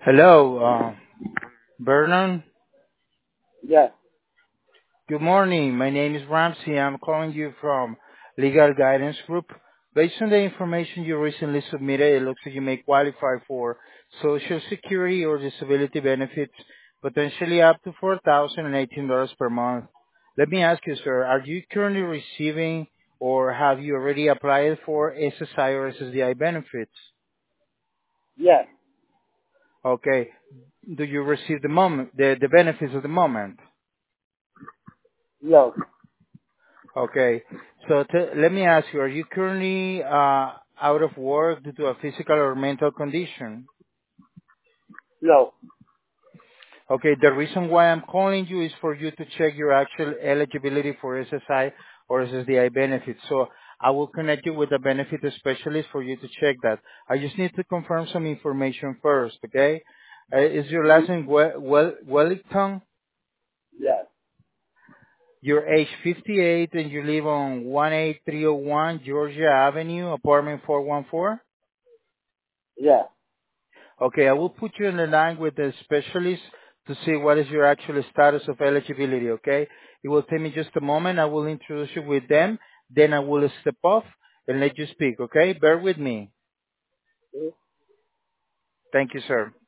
Hello, Vernon. Yes, Good morning. My name is Ramsey. I'm calling you from Legal Guidance Group. Based on the information you recently submitted, it looks like you may qualify for Social Security or disability benefits, potentially up to $4,018 per month. Let me ask you, sir, are you currently receiving or have you already applied for SSI or SSDI benefits? yes, Okay. Do you receive the benefits at the moment? no, Okay. So let me ask you, are you currently out of work due to a physical or mental condition? no. Okay, the reason why I'm calling you is for you to check your actual eligibility for SSI or SSDI benefits. So I will connect you with a benefit specialist for you to check that. I just need to confirm some information first, okay? Is your last name Wellington? Yes, You're age 58 and you live on 18301 Georgia Avenue, apartment 414? yes. Okay, I will put you in the line with the specialist to see what is your actual status of eligibility, okay? It will take me just a moment. I will introduce you with them. Then I will step off and let you speak, okay? Bear with me. Hmm? Thank you, sir.